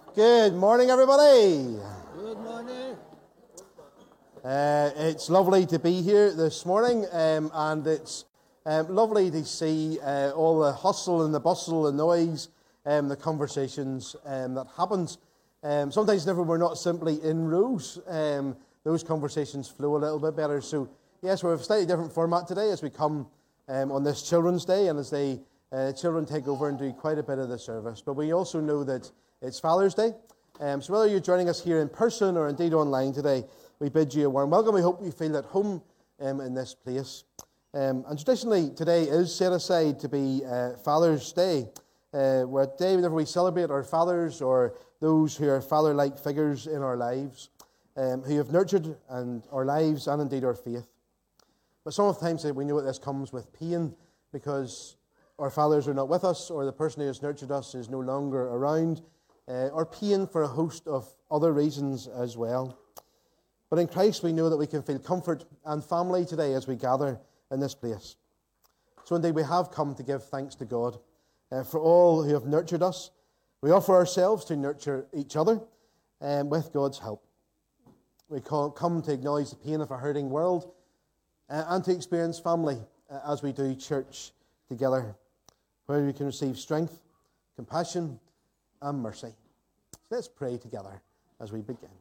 Good morning, everybody. Good morning. It's lovely to be here this morning, and it's lovely to see all the hustle and the bustle, the noise, the conversations that happens. Sometimes whenever we're not simply in rows, those conversations flow a little bit better. So, yes, we have a slightly different format today as we come on this Children's Day, and as the children take over and do quite a bit of the service. But we also know that it's Father's Day. So whether you're joining us here in person or indeed online today, we bid you a warm welcome. We hope you feel at home in this place. And traditionally, today is set aside to be Father's Day, where a day whenever we celebrate our fathers or those who are father-like figures in our lives, who have nurtured our lives and indeed our faith. But sometimes we know that this comes with pain because our fathers are not with us, or the person who has nurtured us is no longer around, or pain for a host of other reasons as well. But in Christ we know that we can feel comfort and family today as we gather in this place. So indeed we have come to give thanks to God for all who have nurtured us. We offer ourselves to nurture each other with God's help. We come to acknowledge the pain of a hurting world and to experience family as we do church together, where we can receive strength, compassion, and mercy. So let's pray together as we begin.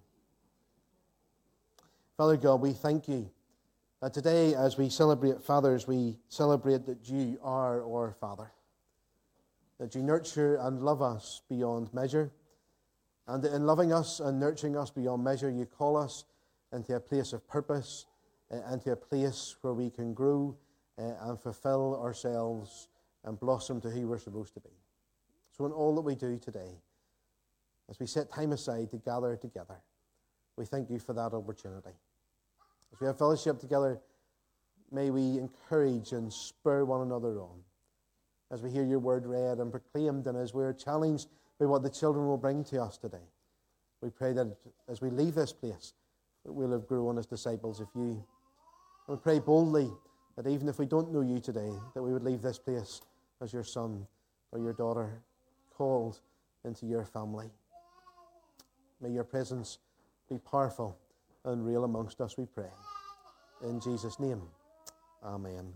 Father God, we thank you that today, as we celebrate fathers, we celebrate that you are our Father, that you nurture and love us beyond measure, and that in loving us and nurturing us beyond measure, you call us into a place of purpose, into a place where we can grow and fulfill ourselves and blossom to who we're supposed to be. So in all that we do today, as we set time aside to gather together, we thank you for that opportunity. As we have fellowship together, may we encourage and spur one another on. As we hear your word read and proclaimed, and as we're challenged by what the children will bring to us today, we pray that as we leave this place, that we'll have grown as disciples of you. And we pray boldly that even if we don't know you today, that we would leave this place as your son or your daughter, called into your family. May your presence be powerful and real amongst us, we pray. In Jesus' name, amen.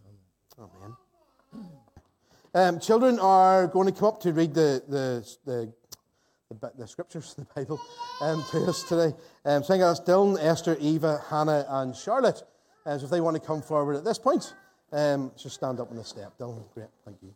Amen. Children are going to come up to read the scriptures, the Bible, to us today. So I think that's Dylan, Esther, Eva, Hannah, and Charlotte. So if they want to come forward at this point, just stand up on the step. Dylan, great, thank you.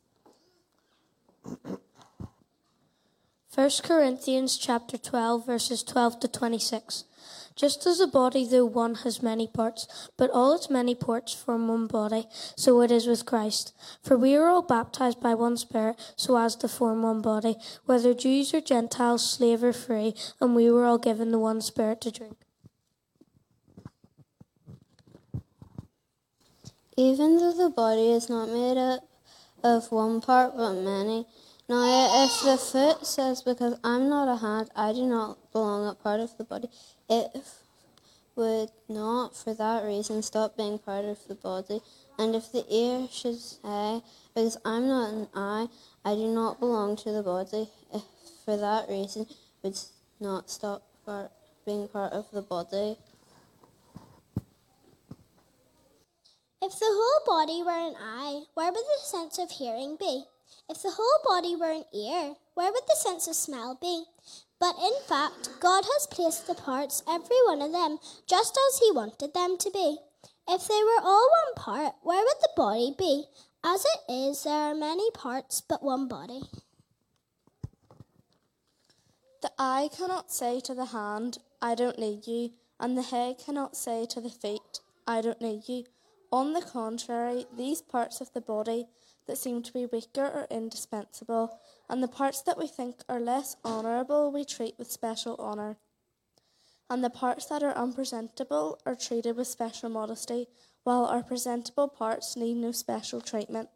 1 Corinthians chapter 12, verses 12 to 26. Just as a body, though one, has many parts, but all its many parts form one body, so it is with Christ. For we are all baptized by one Spirit, so as to form one body, whether Jews or Gentiles, slave or free, and we were all given the one Spirit to drink. Even though the body is not made up of one part but many, now if the foot says, because I'm not a hand, I do not belong a part of the body, it would not for that reason stop being part of the body. And if the ear should say, because I'm not an eye, I do not belong to the body, if for that reason would not stop being part of the body. If the whole body were an eye, where would the sense of hearing be? If the whole body were an ear, where would the sense of smell be? But in fact, God has placed the parts, every one of them, just as he wanted them to be. If they were all one part, where would the body be? As it is, there are many parts, but one body. The eye cannot say to the hand, I don't need you, and the head cannot say to the feet, I don't need you. On the contrary, these parts of the body that seem to be weaker are indispensable, and the parts that we think are less honourable we treat with special honour. And the parts that are unpresentable are treated with special modesty, while our presentable parts need no special treatment.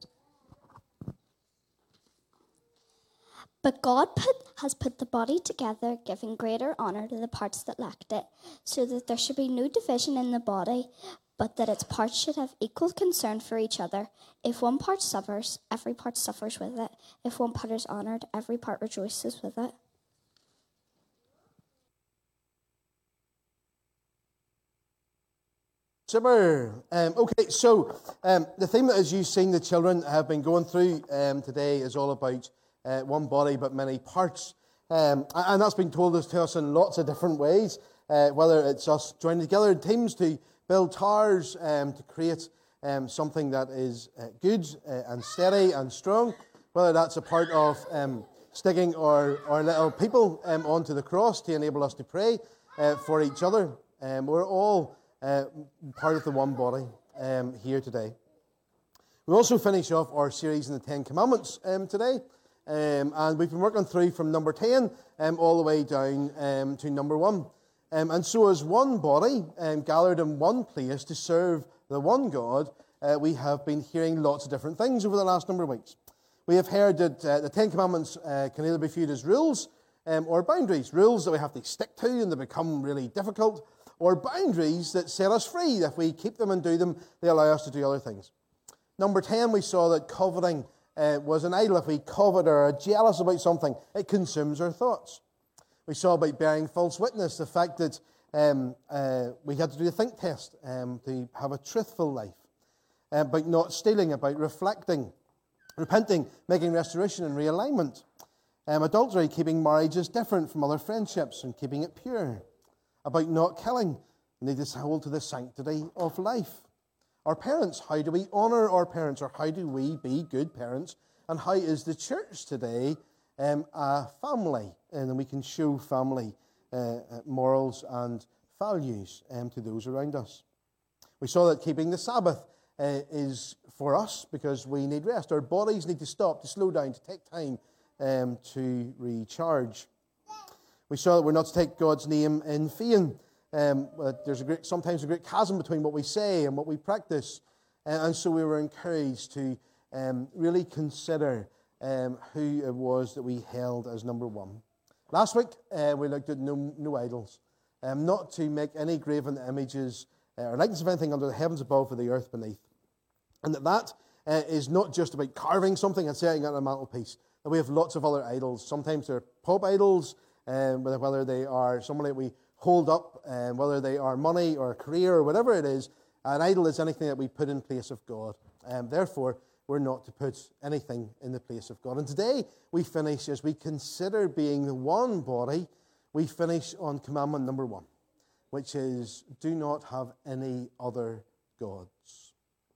But God has put the body together, giving greater honour to the parts that lacked it, so that there should be no division in the body, but that its parts should have equal concern for each other. If one part suffers, every part suffers with it. If one part is honoured, every part rejoices with it. Super. Okay, so the theme that, as you've seen, the children have been going through today is all about one body but many parts. And that's been told to us in lots of different ways, whether it's us joining together in teams to build towers, to create something that is good and steady and strong, whether that's a part of sticking our little people onto the cross to enable us to pray for each other. We're all part of the one body here today. We also finish off our series in the Ten Commandments today. And we've been working through from number 10 all the way down to number 1. And so as one body gathered in one place to serve the one God, we have been hearing lots of different things over the last number of weeks. We have heard that the Ten Commandments can either be viewed as rules or boundaries. Rules that we have to stick to and they become really difficult, or boundaries that set us free. If we keep them and do them, they allow us to do other things. Number 10, we saw that coveting was an idol. If we covet or are jealous about something, it consumes our thoughts. We saw about bearing false witness, the fact that we had to do a think test to have a truthful life, about not stealing, about reflecting, repenting, making restoration and realignment. Adultery, keeping marriages different from other friendships and keeping it pure. About not killing, need to hold to the sanctity of life. Our parents, how do we honour our parents, or how do we be good parents? And how is the church today a family? And then we can show family morals and values to those around us. We saw that keeping the Sabbath is for us because we need rest. Our bodies need to stop, to slow down, to take time to recharge. We saw that we're not to take God's name in vain. There's sometimes a great chasm between what we say and what we practice. And so we were encouraged to really consider who it was that we held as number 1. Last week, we looked at no idols. Not to make any graven images or likeness of anything under the heavens above or the earth beneath. And that is not just about carving something and setting it on a mantelpiece. That we have lots of other idols. Sometimes they're pop idols, whether they are somebody that we hold up, whether they are money or a career or whatever it is. An idol is anything that we put in place of God. Therefore, we're not to put anything in the place of God. And today, we finish, as we consider being the one body, we finish on commandment number 1, which is, do not have any other gods.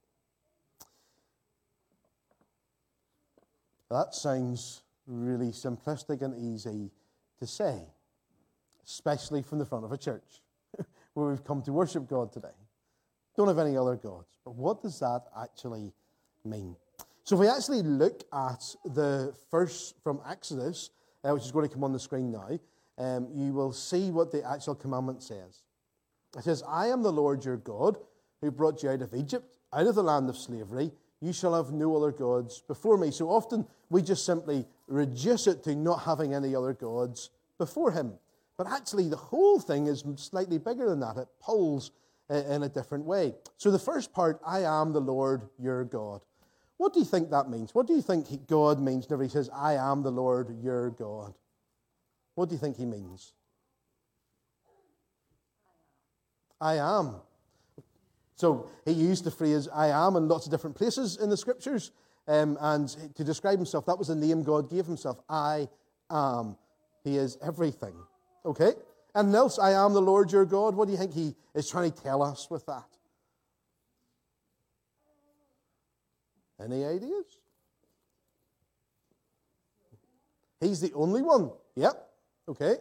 That sounds really simplistic and easy to say, especially from the front of a church where we've come to worship God today. Don't have any other gods. But what does that actually mean? So if we actually look at the verse from Exodus, which is going to come on the screen now, you will see what the actual commandment says. It says, I am the Lord your God who brought you out of Egypt, out of the land of slavery. You shall have no other gods before me. So often we just simply reduce it to not having any other gods before him. But actually the whole thing is slightly bigger than that. It pulls in a different way. So the first part, I am the Lord your God. What do you think that means? What do you think God means whenever he says, I am the Lord your God? What do you think he means? I am. So he used the phrase, I am, in lots of different places in the scriptures. And to describe himself, that was the name God gave himself. I am. He is everything. Okay? And else, I am the Lord your God. What do you think he is trying to tell us with that? Any ideas? He's the only one. Yep. Okay.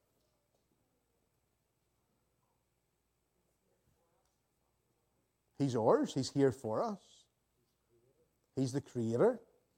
He's ours. He's here for us. He's the creator.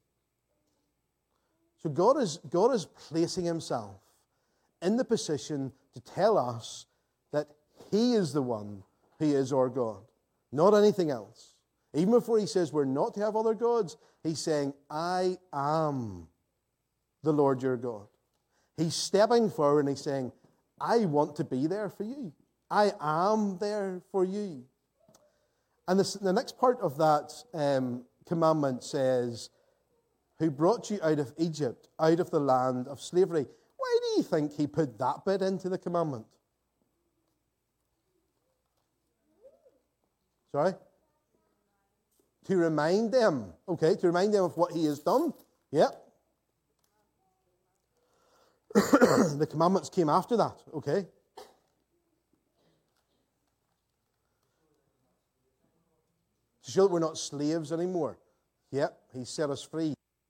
So God is placing himself in the position to tell us that he is the one who is our God, not anything else. Even before he says we're not to have other gods, he's saying, I am the Lord your God. He's stepping forward and he's saying, I want to be there for you. I am there for you. And the next part of that commandment says, who brought you out of Egypt, out of the land of slavery. Why do you think he put that bit into the commandment? Sorry? To remind them. Okay, to remind them of what he has done. Yep. The commandments came after that. Okay. To show that we're not slaves anymore. Yep, he set us free.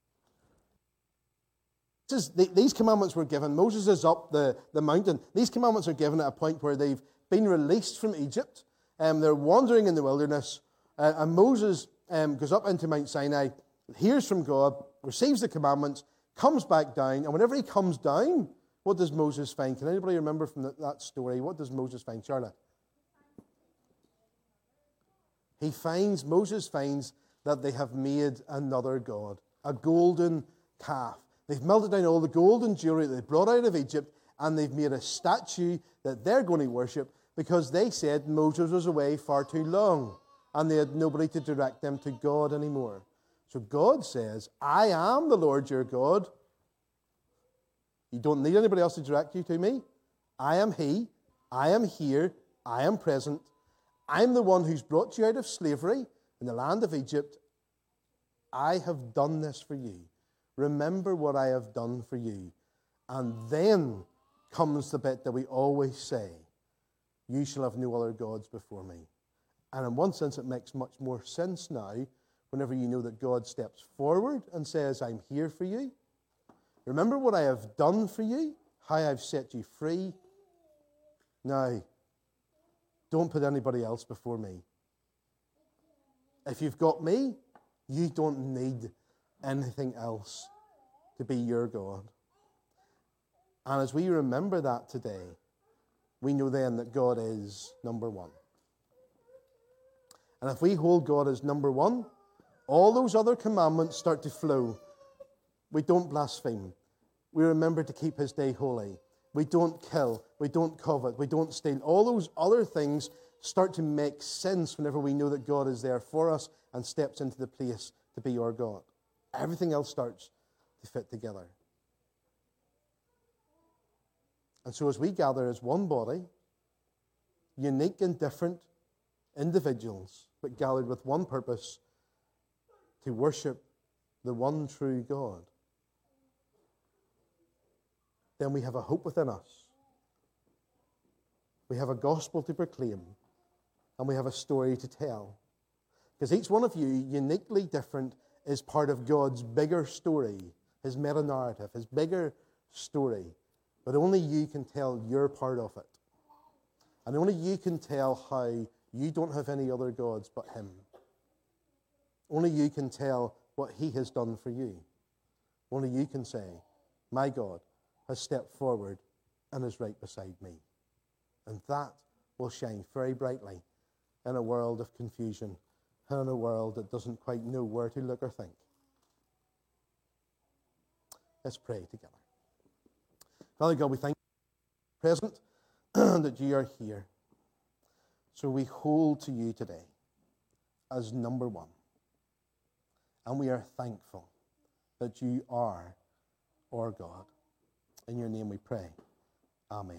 These commandments were given. Moses is up the mountain. These commandments are given at a point where they've been released from Egypt. They're wandering in the wilderness. And Moses goes up into Mount Sinai, hears from God, receives the commandments, comes back down. And whenever he comes down, what does Moses find? Can anybody remember from that story? What does Moses find? Charlotte? Moses finds that they have made another god, a golden calf. They've melted down all the gold and jewelry that they brought out of Egypt, and they've made a statue that they're going to worship because they said Moses was away far too long, and they had nobody to direct them to God anymore. So God says, I am the Lord your God. You don't need anybody else to direct you to me. I am He. I am here. I am present. I'm the one who's brought you out of slavery in the land of Egypt. I have done this for you. Remember what I have done for you. And then comes the bit that we always say, you shall have no other gods before me. And in one sense, it makes much more sense now whenever you know that God steps forward and says, I'm here for you. Remember what I have done for you, how I've set you free. Now, don't put anybody else before me. If you've got me, you don't need anything else to be your God. And as we remember that today, we know then that God is number one. And if we hold God as number one, all those other commandments start to flow. We don't blaspheme. We remember to keep his day holy. We don't kill. We don't covet. We don't steal. All those other things start to make sense whenever we know that God is there for us and steps into the place to be our God. Everything else starts to fit together. And so as we gather as one body, unique and different individuals, but gathered with one purpose, to worship the one true God, then we have a hope within us. We have a gospel to proclaim, and we have a story to tell. Because each one of you, uniquely different, is part of God's bigger story, his meta-narrative, his bigger story. But only you can tell your part of it. And only you can tell how you don't have any other gods but him. Only you can tell what he has done for you. Only you can say, my God has stepped forward and is right beside me. And that will shine very brightly in a world of confusion and in a world that doesn't quite know where to look or think. Let's pray together. Father God, we thank you for the present that you are here. So we hold to you today as number one. And we are thankful that you are our God. In your name we pray. Amen.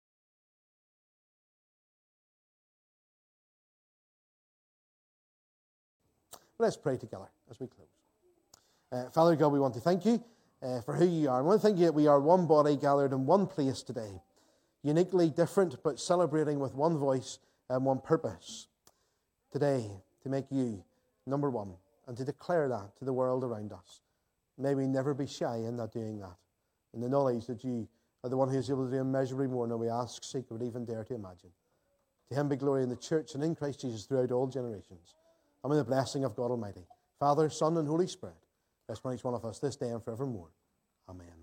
Let's pray together as we close. Father God, we want to thank you for who you are. I want to thank you that we are one body gathered in one place today, uniquely different but celebrating with one voice and one purpose. Today, to make you number one and to declare that to the world around us. May we never be shy in not doing that. In the knowledge that you are the one who is able to do immeasurably more than we ask, seek, or even dare to imagine. To him be glory in the church and in Christ Jesus throughout all generations. And with the blessing of God Almighty, Father, Son, and Holy Spirit, rest upon each one of us this day and forevermore. Amen.